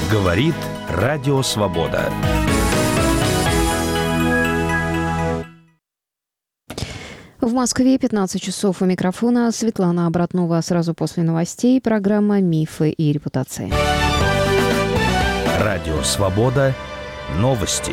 Говорит Радио Свобода. В Москве 15 часов. У микрофона Светлана Обратнова. Сразу после новостей программа «Мифы и репутации». Радио Свобода. Новости.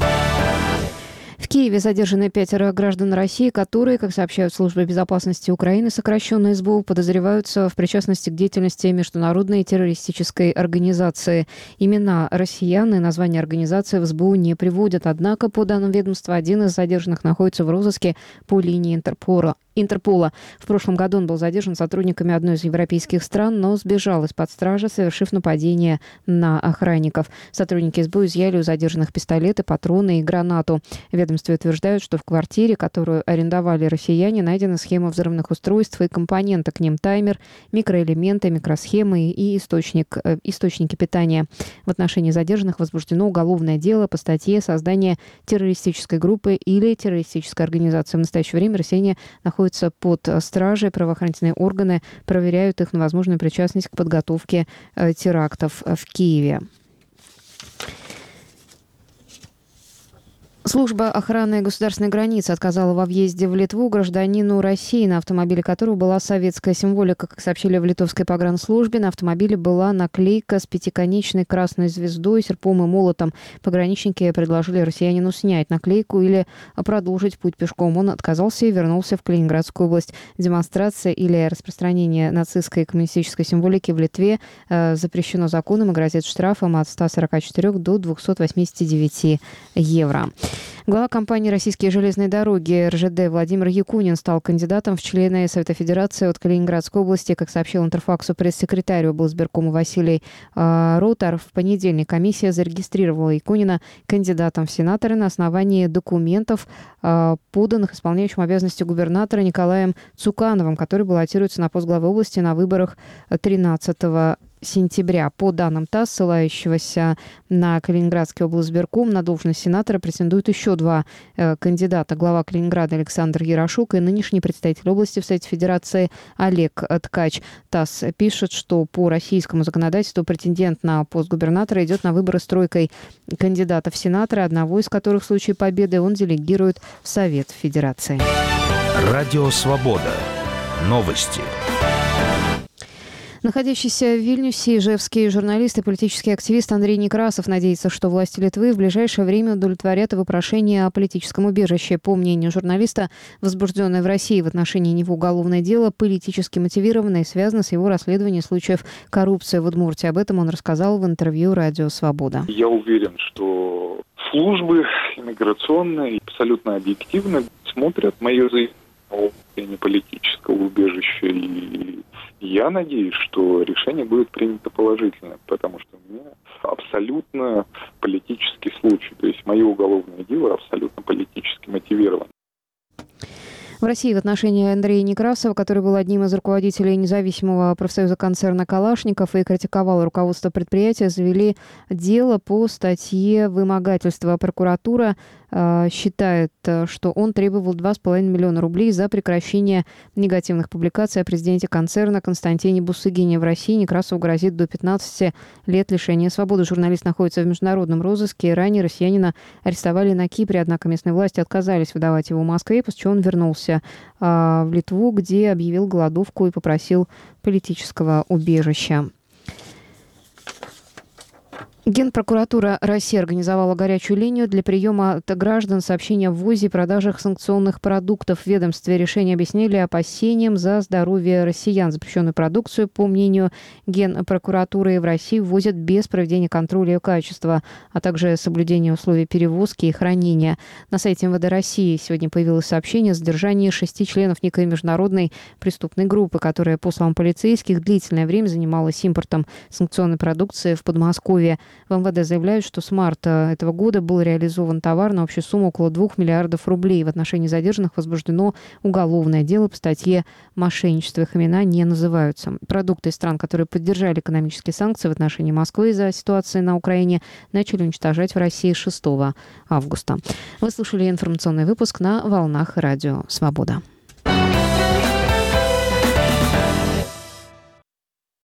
В Киеве задержаны 5 граждан России, которые, как сообщают службы безопасности Украины, сокращенно СБУ, подозреваются в причастности к деятельности международной террористической организации. Имена россиян и названия организации в СБУ не приводят. Однако, по данным ведомства, один из задержанных находится в розыске по линии Интерпола. В прошлом году он был задержан сотрудниками одной из европейских стран, но сбежал из-под стражи, совершив нападение на охранников. Сотрудники СБУ изъяли у задержанных пистолеты, патроны и гранату. В ведомстве утверждают, что в квартире, которую арендовали россияне, найдена схема взрывных устройств и компоненты к ним: таймер, микроэлементы, микросхемы и источники питания. В отношении задержанных возбуждено уголовное дело по статье «Создание террористической группы или террористической организации». В настоящее время россияне находятся под стражей. Правоохранительные органы проверяют их на возможную причастность к подготовке терактов в Киеве. Служба охраны государственной границы отказала во въезде в Литву гражданину России, на автомобиле которого была советская символика. Как сообщили в литовской погранслужбе, на автомобиле была наклейка с пятиконечной красной звездой, серпом и молотом. Пограничники предложили россиянину снять наклейку или продолжить путь пешком. Он отказался и вернулся в Калининградскую область. Демонстрация или распространение нацистской и коммунистической символики в Литве запрещено законом и грозит штрафом от 144 до 289 евро. Глава компании «Российские железные дороги» РЖД Владимир Якунин стал кандидатом в члены Совета Федерации от Калининградской области. Как сообщил Интерфаксу пресс-секретарь облсбиркома Василий Ротар, в понедельник комиссия зарегистрировала Якунина кандидатом в сенаторы на основании документов, поданных исполняющим обязанности губернатора Николаем Цукановым, который баллотируется на пост главы области на выборах 13 сентября. По данным ТАСС, ссылающегося на Калининградский облсбирком, на должность сенатора претендуют еще 2 кандидата. Глава Калининграда Александр Ярошук и нынешний представитель области в Совете Федерации Олег Ткач. ТАСС пишет, что по российскому законодательству претендент на пост губернатора идет на выборы с тройкой кандидатов в сенаторы, одного из которых в случае победы он делегирует в Совет Федерации. Радио Свобода. Новости. Находящийся в Вильнюсе ижевский журналист и политический активист Андрей Некрасов надеется, что власти Литвы в ближайшее время удовлетворят его прошение о политическом убежище. По мнению журналиста, возбужденное в России в отношении него уголовное дело политически мотивировано и связано с его расследованием случаев коррупции в Удмуртии. Об этом он рассказал в интервью «Радио Свобода». Я уверен, что службы иммиграционные абсолютно объективно смотрят мое заявление о политического убежища, и я надеюсь, что решение будет принято положительно, потому что у меня абсолютно политический случай, то есть мое уголовное дело абсолютно политически мотивировано. В России в отношении Андрея Некрасова, который был одним из руководителей независимого профсоюза концерна «Калашников» и критиковал руководство предприятия, завели дело по статье «Вымогательство». Прокуратура считает, что он требовал 2,5 миллиона рублей за прекращение негативных публикаций о президенте концерна Константине Бусыгине. В России Некрасову грозит до 15 лет лишения свободы. Журналист находится в международном розыске. Ранее россиянина арестовали на Кипре, однако местные власти отказались выдавать его в Москве, после чего он вернулся в Литву, где объявил голодовку и попросил политического убежища. Генпрокуратура России организовала горячую линию для приема от граждан сообщения о ввозе и продажах санкционных продуктов. В ведомстве решение объяснили опасениям за здоровье россиян. Запрещенную продукцию, по мнению Генпрокуратуры, в России ввозят без проведения контроля ее качества, а также соблюдения условий перевозки и хранения. На сайте МВД России сегодня появилось сообщение о задержании 6 членов некой международной преступной группы, которая, по словам полицейских, длительное время занималась импортом санкционной продукции в Подмосковье. В МВД заявляют, что с марта этого года был реализован товар на общую сумму около 2 миллиардов рублей. В отношении задержанных возбуждено уголовное дело по статье «Мошенничество». Их имена не называются. Продукты из стран, которые поддержали экономические санкции в отношении Москвы из-за ситуации на Украине, начали уничтожать в России 6 августа. Вы слушали информационный выпуск на волнах Радио Свобода.